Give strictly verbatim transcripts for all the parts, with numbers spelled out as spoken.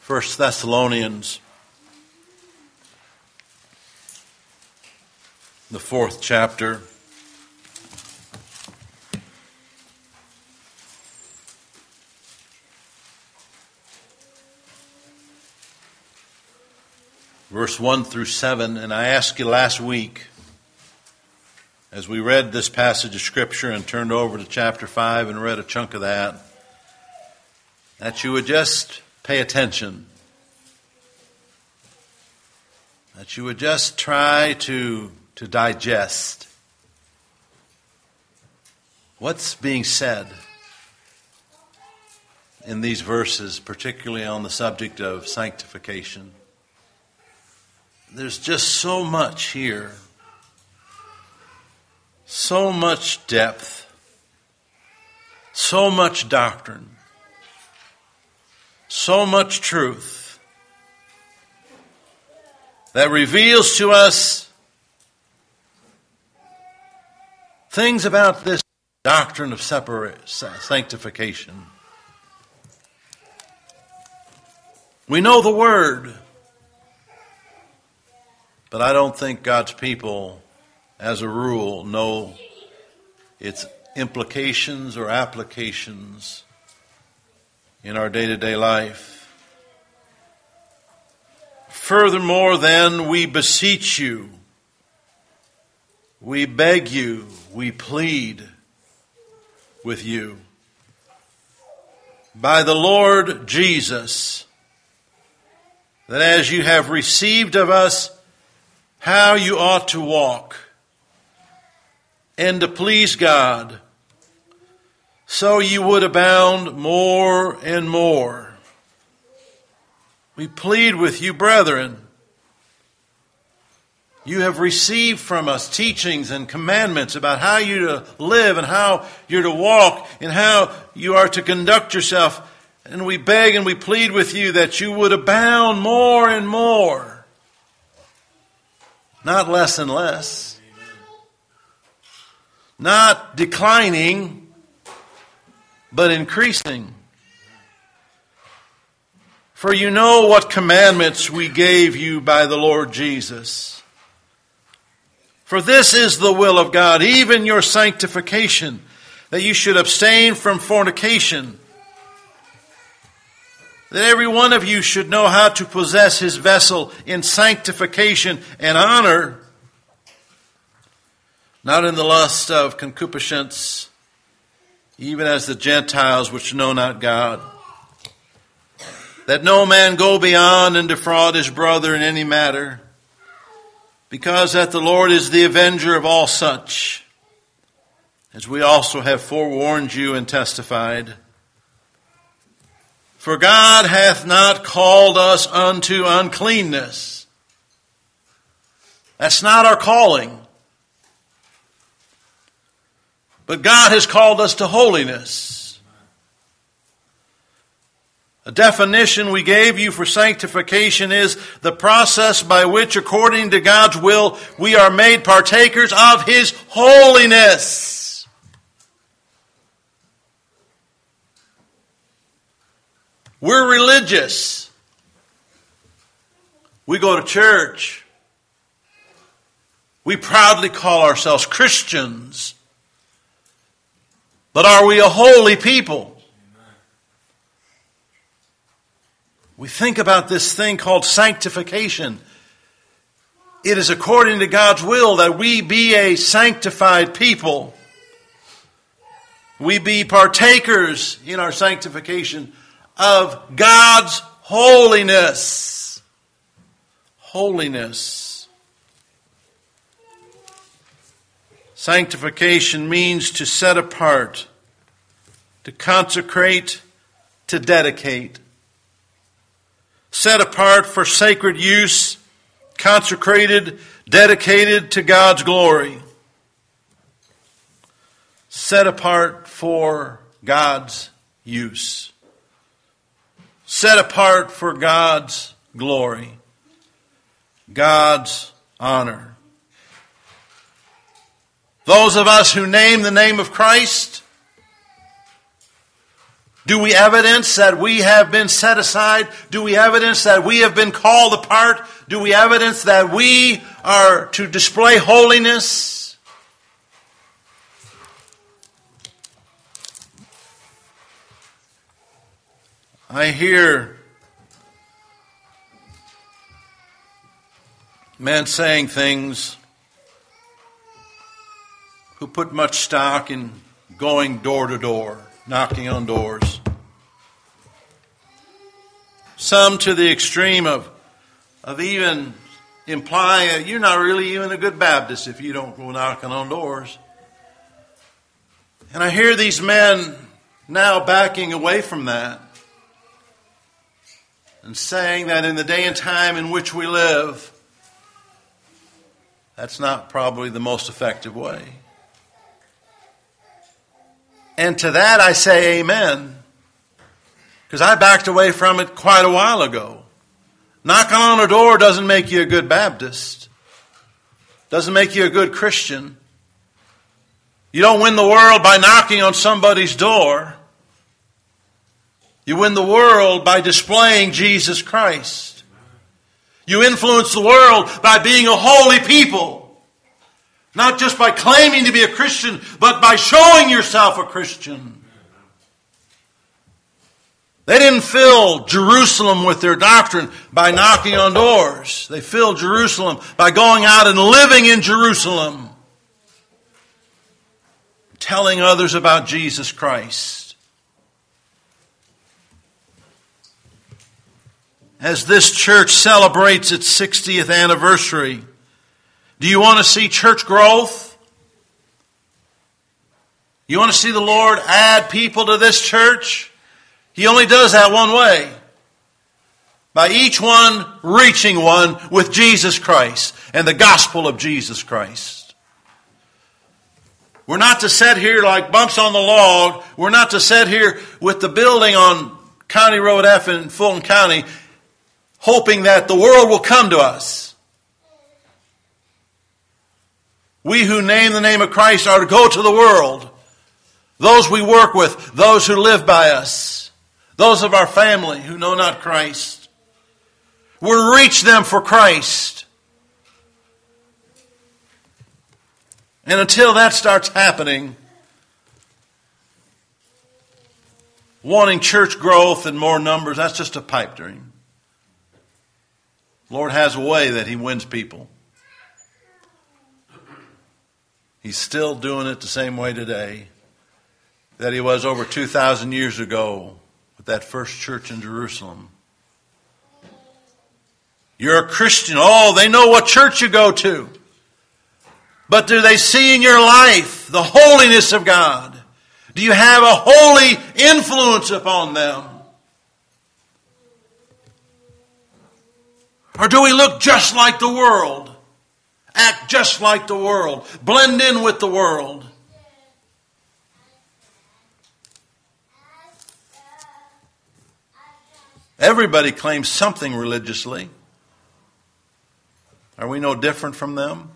First Thessalonians, the fourth chapter. Verse one through seven, and I asked you last week, as we read this passage of Scripture and turned over to chapter five and read a chunk of that, that you would just pay attention. That you would just try to, to digest what's being said in these verses, particularly on the subject of sanctification. There's just so much here. So much depth. So much doctrine. So much truth that reveals to us things about this doctrine of separate sanctification. We know the Word. But I don't think God's people, as a rule, know its implications or applications in our day-to-day life. Furthermore, then, we beseech you, we beg you, we plead with you, by the Lord Jesus, that as you have received of us how you ought to walk and to please God, so you would abound more and more. We plead with you, brethren. You have received from us teachings and commandments about how you to live and how you're to walk and how you are to conduct yourself. And we beg and we plead with you that you would abound more and more. Not less and less. Not declining, but increasing. For you know what commandments we gave you by the Lord Jesus. For this is the will of God, even your sanctification, that you should abstain from fornication, that every one of you should know how to possess his vessel in sanctification and honor, not in the lust of concupiscence, even as the Gentiles which know not God. That no man go beyond and defraud his brother in any matter, because that the Lord is the avenger of all such, as we also have forewarned you and testified. For God hath not called us unto uncleanness. That's not our calling. But God has called us to holiness. A definition we gave you for sanctification is the process by which, according to God's will, we are made partakers of His holiness. We're religious. We go to church. We proudly call ourselves Christians. But are we a holy people? We think about this thing called sanctification. It is according to God's will that we be a sanctified people. We be partakers in our sanctification of God's holiness. Holiness. Sanctification means to set apart, to consecrate, to dedicate. Set apart for sacred use, consecrated, dedicated to God's glory. Set apart for God's use. Set apart for God's glory, God's honor. Those of us who name the name of Christ Do we evidence that we have been set aside? Do we evidence that we have been called apart? Do we evidence that we are to display holiness? I hear men saying things who put much stock in going door to door, knocking on doors. Some to the extreme of, of even implying you're not really even a good Baptist if you don't go knocking on doors. And I hear these men now backing away from that and saying that in the day and time in which we live, that's not probably the most effective way. And to that I say amen, because I backed away from it quite a while ago. Knocking on a door doesn't make you a good Baptist. Doesn't make you a good Christian. You don't win the world by knocking on somebody's door. You win the world by displaying Jesus Christ. You influence the world by being a holy people. Not just by claiming to be a Christian, but by showing yourself a Christian. They didn't fill Jerusalem with their doctrine by knocking on doors. They filled Jerusalem by going out and living in Jerusalem, telling others about Jesus Christ. As this church celebrates its sixtieth anniversary, do you want to see church growth? You want to see the Lord add people to this church? He only does that one way. By each one reaching one with Jesus Christ and the gospel of Jesus Christ. We're not to sit here like bumps on the log. We're not to sit here with the building on County Road F in Fulton County hoping that the world will come to us. We who name the name of Christ are to go to the world. Those we work with, those who live by us, those of our family who know not Christ. We'll reach them for Christ. And until that starts happening, wanting church growth and more numbers, that's just a pipe dream. Lord has a way that He wins people. He's still doing it the same way today that He was over two thousand years ago with that first church in Jerusalem. You're a Christian. Oh, they know what church you go to. But do they see in your life the holiness of God? Do you have a holy influence upon them? Or do we look just like the world? Act just like the world. Blend in with the world. Everybody claims something religiously. Are we no different from them?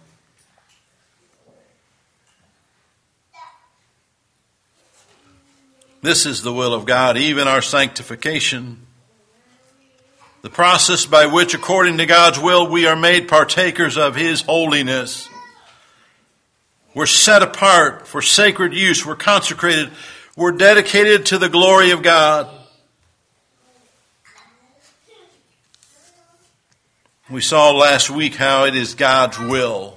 This is the will of God, even our sanctification. The process by which, according to God's will, we are made partakers of His holiness. We're set apart for sacred use. We're consecrated. We're dedicated to the glory of God. We saw last week how it is God's will.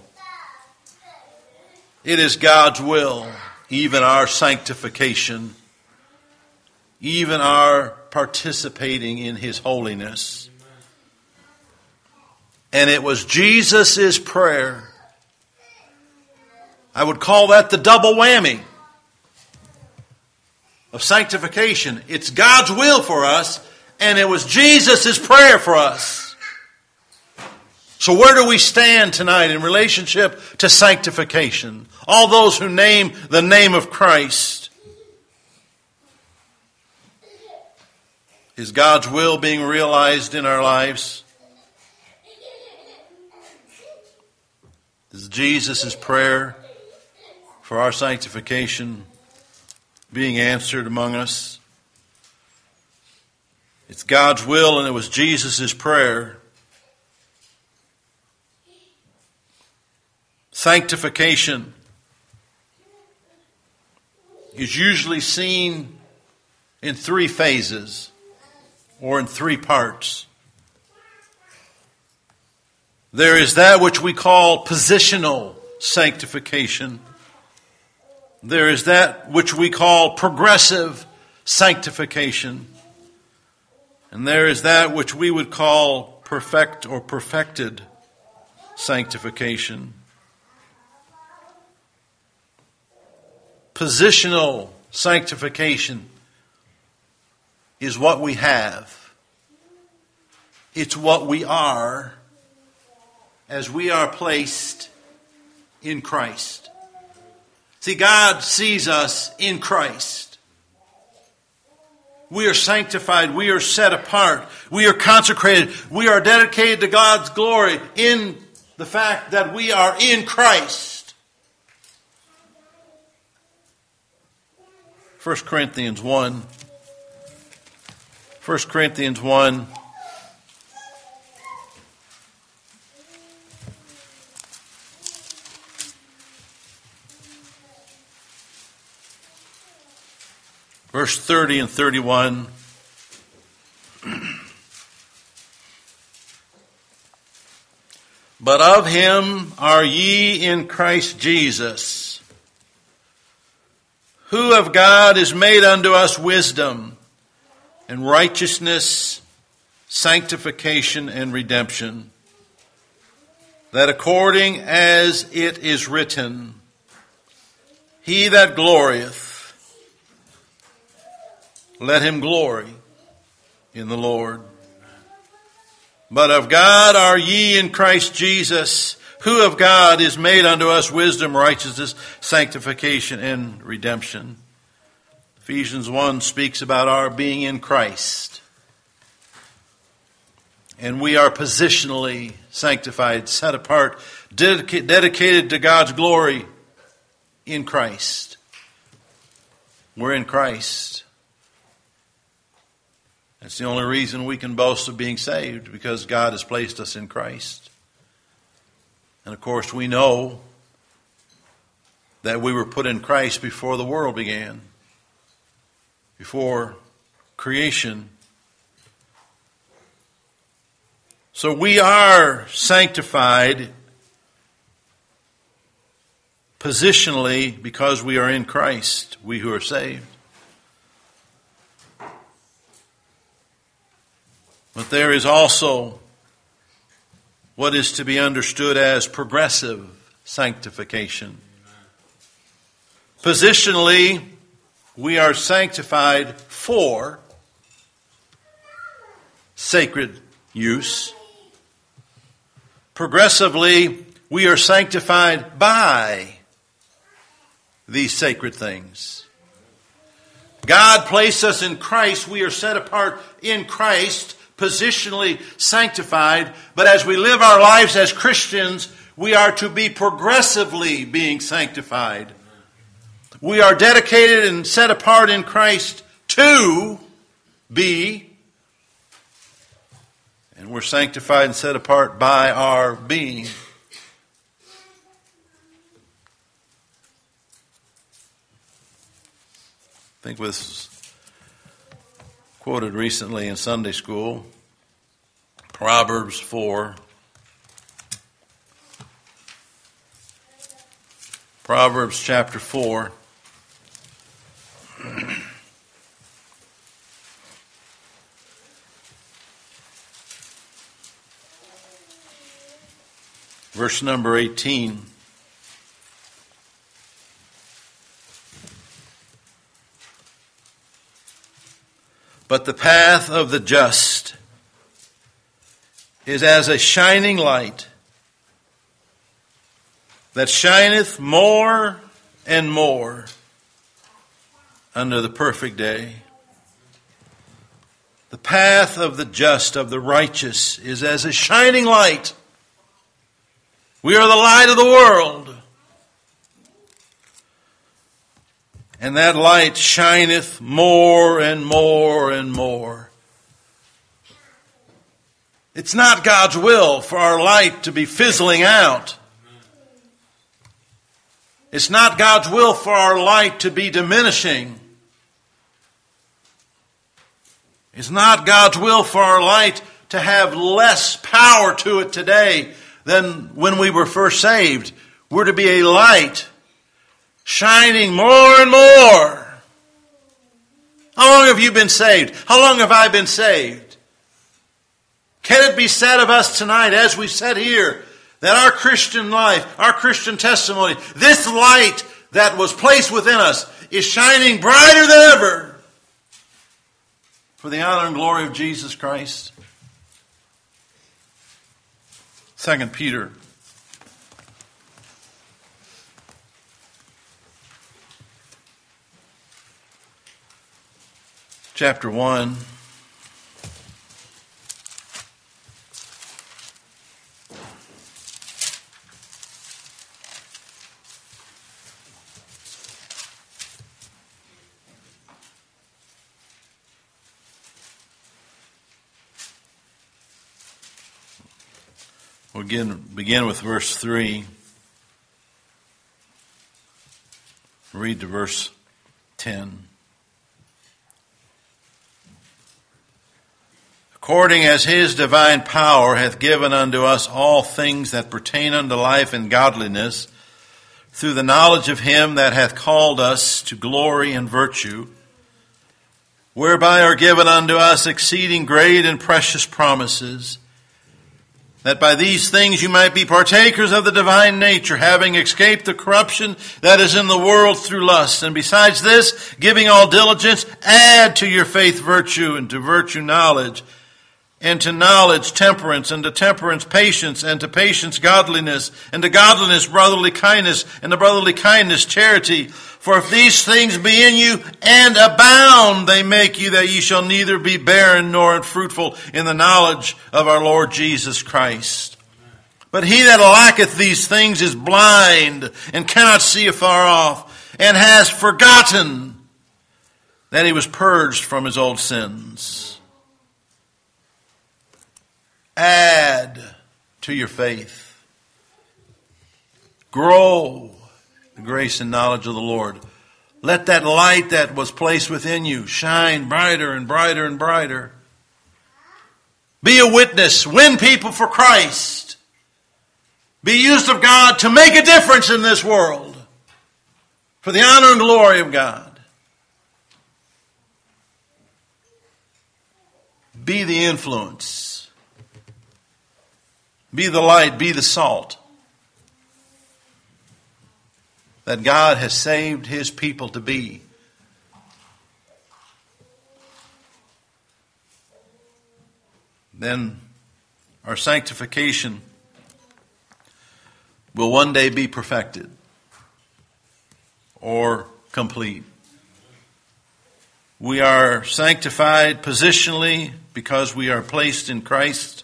It is God's will, even our sanctification, even our participating in His holiness. And it was Jesus' prayer. I would call that the double whammy of sanctification. It's God's will for us, and it was Jesus' prayer for us. So where do we stand tonight in relationship to sanctification? All those who name the name of Christ. Is God's will being realized in our lives? Is Jesus' prayer for our sanctification being answered among us? It's God's will, and it was Jesus' prayer. Sanctification is usually seen in three phases or in three parts. There is that which we call positional sanctification. There is that which we call progressive sanctification. And there is that which we would call perfect or perfected sanctification. Positional sanctification is what we have. It's what we are as we are placed in Christ. See, God sees us in Christ. We are sanctified. We are set apart. We are consecrated. We are dedicated to God's glory in the fact that we are in Christ. First Corinthians one. First Corinthians one. Verse thirty and thirty-one. But of him are ye in Christ Jesus, who of God is made unto us wisdom and righteousness, sanctification, and redemption, that according as it is written, he that glorieth, let him glory in the Lord. But of God are ye in Christ Jesus, who of God is made unto us wisdom, righteousness, sanctification, and redemption. Ephesians one speaks about our being in Christ. And we are positionally sanctified, set apart, dedica- dedicated to God's glory in Christ. We're in Christ. That's the only reason we can boast of being saved, because God has placed us in Christ. And of course we know that we were put in Christ before the world began, before creation. So we are sanctified positionally because we are in Christ, we who are saved. But there is also what is to be understood as progressive sanctification. Positionally, we are sanctified for sacred use. Progressively, we are sanctified by these sacred things. God placed us in Christ. We are set apart in Christ, positionally sanctified, but as we live our lives as Christians, we are to be progressively being sanctified. We are dedicated and set apart in Christ to be, and we're sanctified and set apart by our being. I think was quoted recently in Sunday school, Proverbs four. Proverbs chapter four. Verse number eighteen. But the path of the just is as a shining light that shineth more and more under the perfect day. The path of the just, of the righteous, is as a shining light. We are the light of the world. And that light shineth more and more and more It's not God's will for our light to be fizzling out. It's not God's will for our light to be diminishing. It's not God's will for our light to have less power to it today than when we were first saved. We're to be a light shining more and more. How long have you been saved? How long have I been saved? Can it be said of us tonight, as we sit here, that our Christian life, our Christian testimony, this light that was placed within us is shining brighter than ever for the honor and glory of Jesus Christ? Second Peter chapter one. We'll begin, begin with verse three. Read to verse ten. According as his divine power hath given unto us all things that pertain unto life and godliness, through the knowledge of him that hath called us to glory and virtue, whereby are given unto us exceeding great and precious promises, that by these things you might be partakers of the divine nature, having escaped the corruption that is in the world through lust. And besides this, giving all diligence, add to your faith virtue, and to virtue knowledge, and to knowledge temperance, and to temperance patience, and to patience godliness, and to godliness brotherly kindness, and to brotherly kindness charity. For if these things be in you and abound, they make you that ye shall neither be barren nor unfruitful in the knowledge of our Lord Jesus Christ. But he that lacketh these things is blind, and cannot see afar off, and has forgotten that he was purged from his old sins. Add to your faith. Grow the grace and knowledge of the Lord. Let that light that was placed within you shine brighter and brighter and brighter. Be a witness. Win people for Christ. Be used of God to make a difference in this world for the honor and glory of God. Be the influence. Be the light. Be the salt that God has saved his people to be. Then our sanctification will one day be perfected or complete. We are sanctified positionally because we are placed in Christ.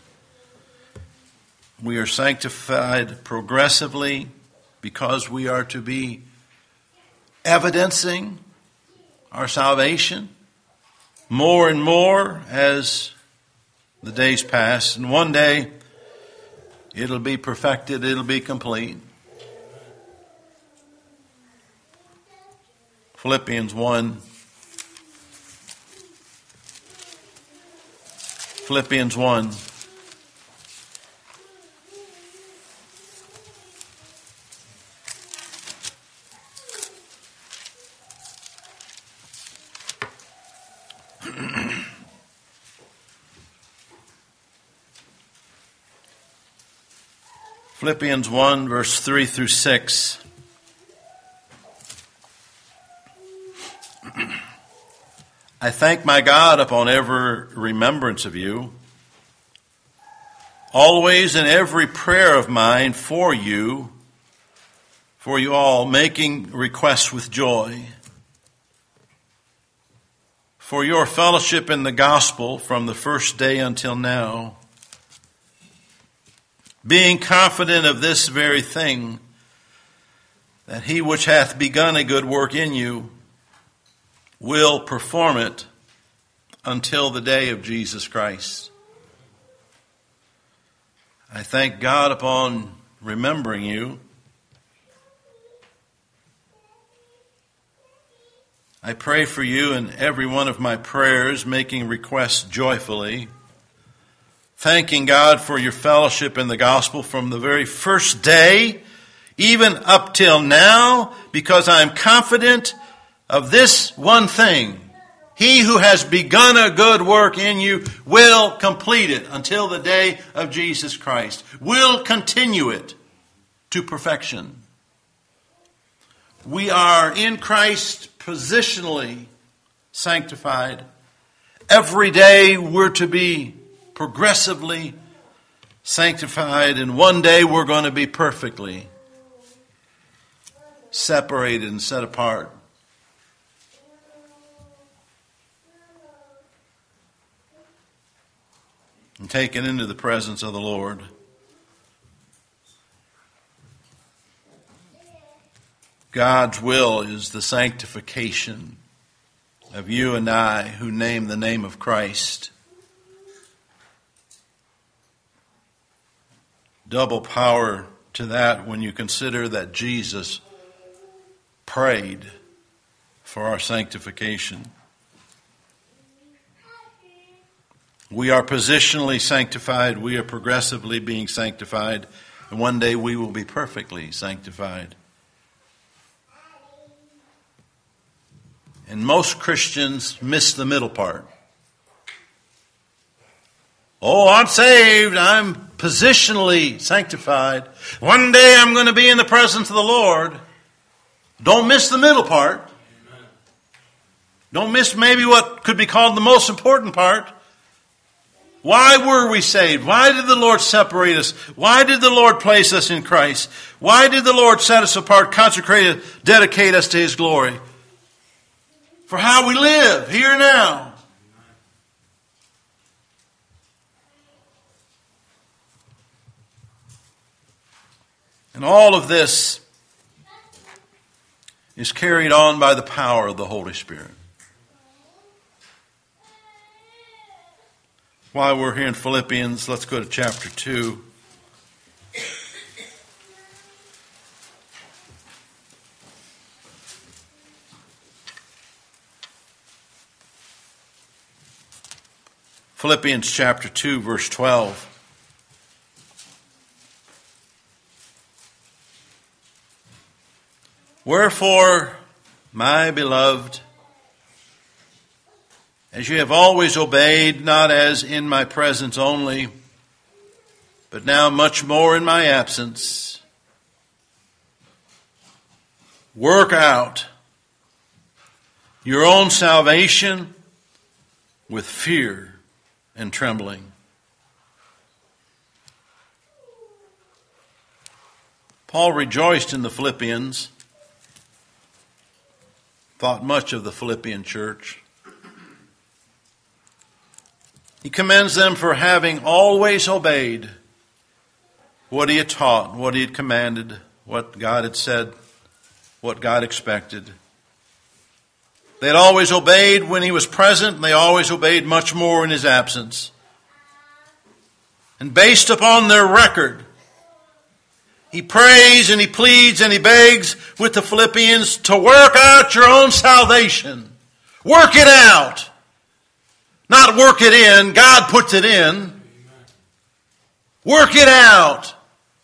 We are sanctified progressively because we are to be evidencing our salvation more and more as the days pass. And one day it'll be perfected, it'll be complete. Philippians one. Philippians one. Philippians one, verse three through six. I thank my God upon every remembrance of you, always in every prayer of mine for you, for you all, making requests with joy, for your fellowship in the gospel from the first day until now, being confident of this very thing, that he which hath begun a good work in you will perform it until the day of Jesus Christ. I thank God upon remembering you. I pray for you in every one of my prayers, making requests joyfully, thanking God for your fellowship in the gospel from the very first day, even up till now, because I am confident of this one thing. He who has begun a good work in you will complete it until the day of Jesus Christ, will continue it to perfection. We are in Christ positionally sanctified. Every day we're to be progressively sanctified, and one day we're going to be perfectly separated and set apart. And taken into the presence of the Lord. God's will is the sanctification of you and I who name the name of Christ. Double power to that when you consider that Jesus prayed for our sanctification. We are positionally sanctified. We are progressively being sanctified. And one day we will be perfectly sanctified. And most Christians miss the middle part. Oh, I'm saved. I'm positionally sanctified. One day I'm going to be in the presence of the Lord. Don't miss the middle part. Don't miss maybe what could be called the most important part. Why were we saved? Why did the Lord separate us? Why did the Lord place us in Christ? Why did the Lord set us apart, consecrate us, dedicate us to His glory? For how we live here and now. And all of this is carried on by the power of the Holy Spirit. While we're here in Philippians, let's go to chapter two. Philippians chapter two, verse twelve. Wherefore, my beloved, as you have always obeyed, not as in my presence only, but now much more in my absence, work out your own salvation with fear and trembling. Paul rejoiced in the Philippians, thought much of the Philippian church. He commends them for having always obeyed what he had taught, what he had commanded, what God had said, what God expected. They had always obeyed when he was present, and they always obeyed much more in his absence. And based upon their record, he prays and he pleads and he begs with the Philippians to work out your own salvation. Work it out. Not work it in. God puts it in. Work it out.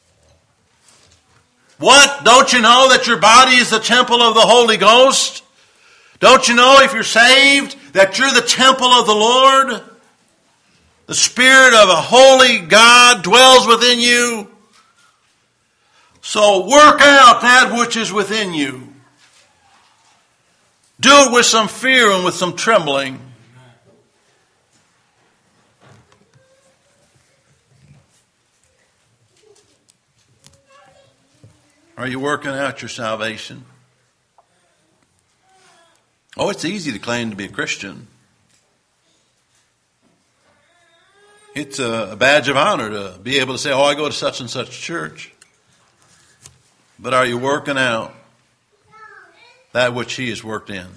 What? Don't you know that your body is the temple of the Holy Ghost? Don't you know if you're saved that you're the temple of the Lord? The Spirit of a holy God dwells within you. So work out that which is within you. Do it with some fear and with some trembling. Are you working out your salvation? Oh, it's easy to claim to be a Christian. It's a badge of honor to be able to say, oh, I go to such and such church. But are you working out that which he has worked in?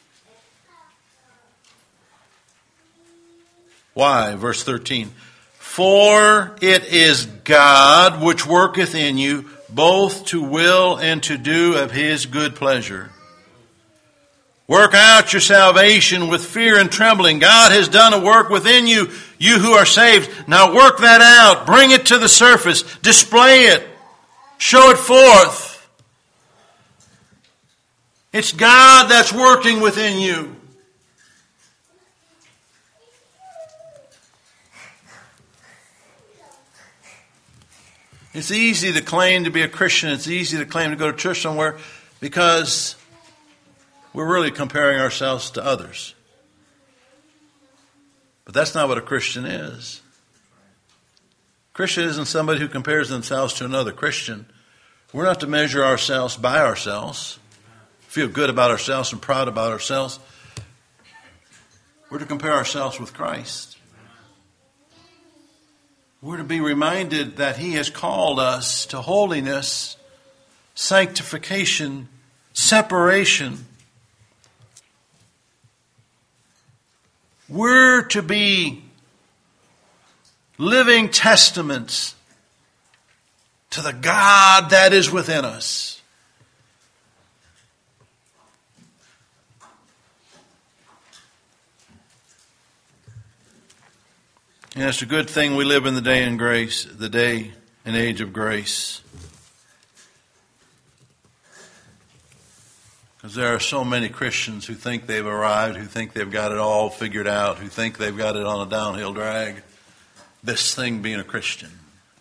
Why? Verse thirteen. For it is God which worketh in you both to will and to do of his good pleasure. Work out your salvation with fear and trembling. God has done a work within you, you who are saved. Now work that out. Bring it to the surface. Display it. Show it forth. It's God that's working within you. It's easy to claim to be a Christian. It's easy to claim to go to church somewhere because we're really comparing ourselves to others. But that's not what a Christian is. A Christian isn't somebody who compares themselves to another Christian. We're not to measure ourselves by ourselves, feel good about ourselves and proud about ourselves. We're to compare ourselves with Christ. We're to be reminded that he has called us to holiness, sanctification, separation. We're to be living testaments to the God that is within us. And it's a good thing we live in the day in grace, the day and age of grace. Because there are so many Christians who think they've arrived, who think they've got it all figured out, who think they've got it on a downhill drag. This thing being a Christian.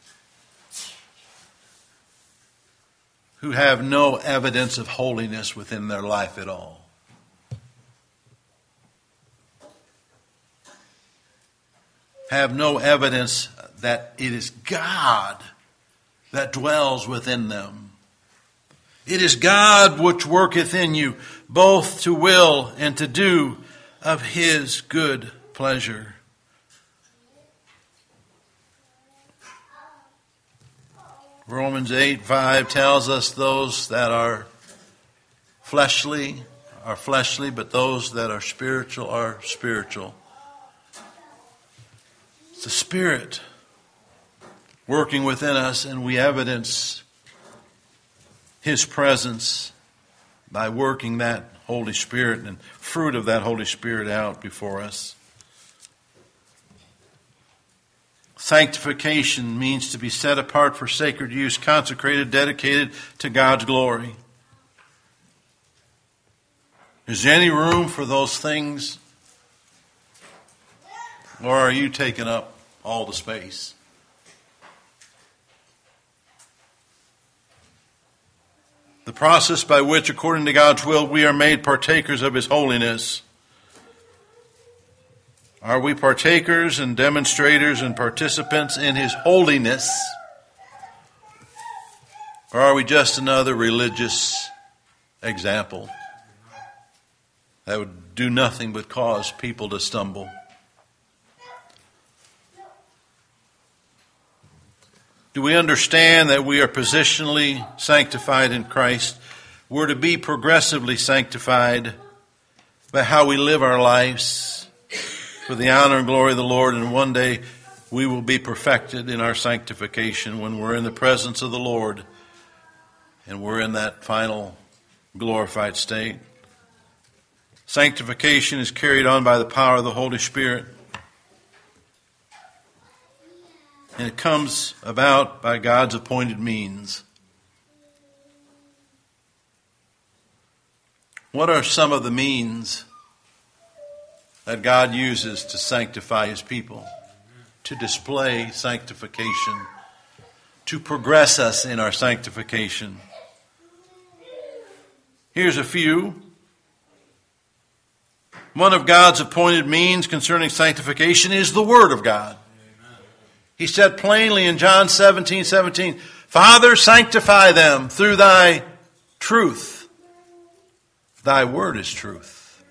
Who have no evidence of holiness within their life at all. Have no evidence that it is God that dwells within them. It is God which worketh in you, both to will and to do of his good pleasure. Romans eight five tells us those that are fleshly are fleshly, but those that are spiritual are spiritual. It's the Spirit working within us, and we evidence his presence by working that Holy Spirit and fruit of that Holy Spirit out before us. Sanctification means to be set apart for sacred use, consecrated, dedicated to God's glory. Is there any room for those things? Or are you taking up all the space? The process by which, according to God's will, we are made partakers of his holiness. Are we partakers and demonstrators and participants in his holiness? Or are we just another religious example that would do nothing but cause people to stumble? Do we understand that we are positionally sanctified in Christ? We're to be progressively sanctified by how we live our lives for the honor and glory of the Lord, and one day we will be perfected in our sanctification when we're in the presence of the Lord and we're in that final glorified state. Sanctification is carried on by the power of the Holy Spirit. And it comes about by God's appointed means. What are some of the means that God uses to sanctify his people? To display sanctification. To progress us in our sanctification. Here's a few. One of God's appointed means concerning sanctification is the Word of God. He said plainly in John seventeen seventeen, Father, sanctify them through thy truth. Thy word is truth.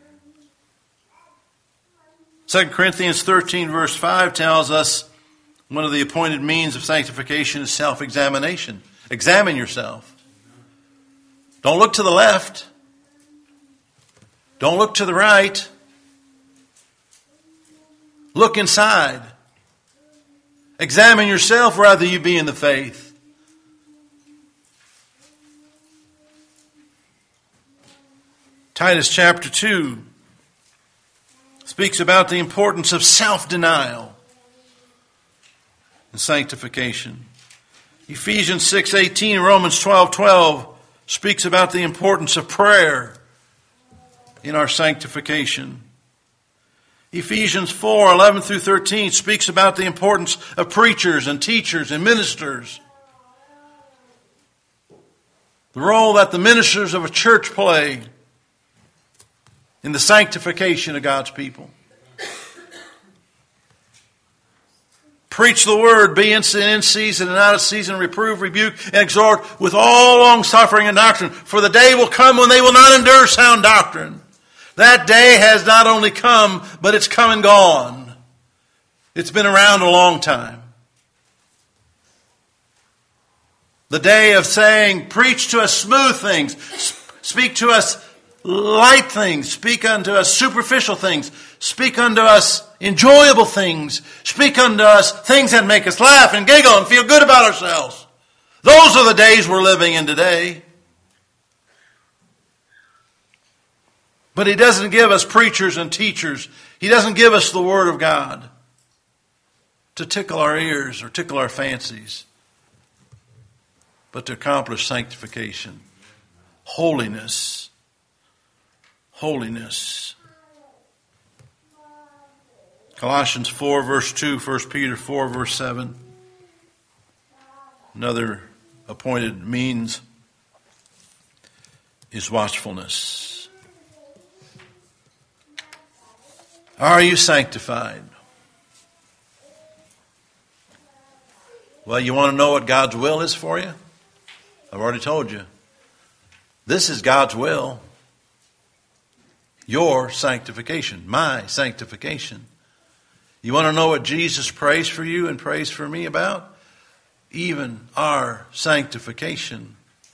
Second Corinthians thirteen verse five tells us one of the appointed means of sanctification is self-examination. Examine yourself. Don't look to the left. Don't look to the right. Look inside. Examine yourself whether you be in the faith. Titus chapter two speaks about the importance of self-denial and sanctification. Ephesians six eighteen and Romans twelve twelve speaks about the importance of prayer in our sanctification. Ephesians four eleven through thirteen speaks about the importance of preachers and teachers and ministers. The role that the ministers of a church play in the sanctification of God's people. Preach the word, be in season and out of season, reprove, rebuke, and exhort with all long suffering and doctrine. For the day will come when they will not endure sound doctrine. That day has not only come, but it's come and gone. It's been around a long time. The day of saying, preach to us smooth things, speak to us light things, speak unto us superficial things, speak unto us enjoyable things, speak unto us things that make us laugh and giggle and feel good about ourselves. Those are the days we're living in today. But He doesn't give us preachers and teachers. He doesn't give us the Word of God to tickle our ears or tickle our fancies, but to accomplish sanctification, holiness. Holiness. Colossians four verse two, First Peter four verse seven. Another appointed means is watchfulness. Are you sanctified? Well, you want to know what God's will is for you? I've already told you. This is God's will. Your sanctification, my sanctification. You want to know what Jesus prays for you and prays for me about? Even our sanctification.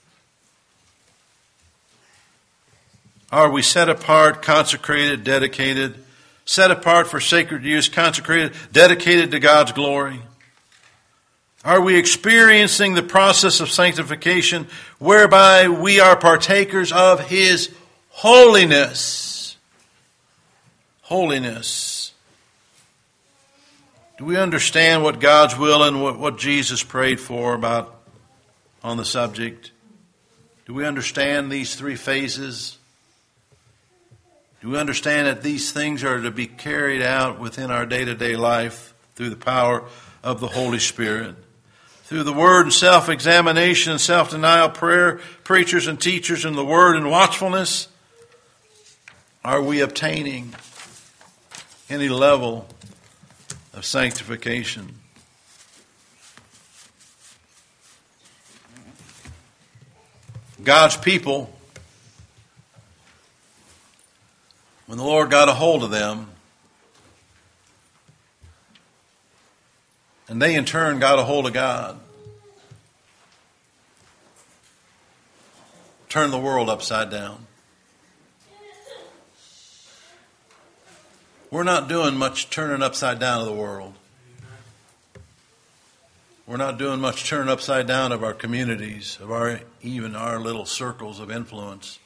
Are we set apart, consecrated, dedicated, set apart for sacred use, consecrated, dedicated to God's glory? Are we experiencing the process of sanctification whereby we are partakers of His holiness? Holiness. Do we understand what God's will and what, what Jesus prayed for about on the subject? Do we understand these three phases? Do we understand that these things are to be carried out within our day-to-day life through the power of the Holy Spirit? Through the Word and self-examination and self-denial, prayer, preachers and teachers, and the Word and watchfulness, are we obtaining any level of sanctification? God's people, when the Lord got a hold of them, and they in turn got a hold of God, turned the world upside down. We're not doing much turning upside down of the world. We're not doing much turning upside down of our communities, of our even our little circles of influence.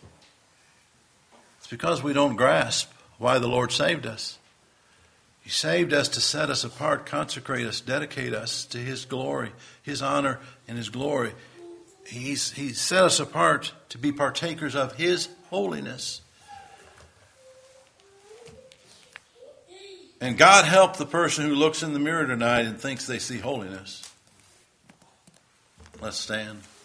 It's because we don't grasp why the Lord saved us. He saved us to set us apart, consecrate us, dedicate us to His glory, His honor and His glory. He's, he set us apart to be partakers of His holiness. And God help the person who looks in the mirror tonight and thinks they see holiness. Let's stand.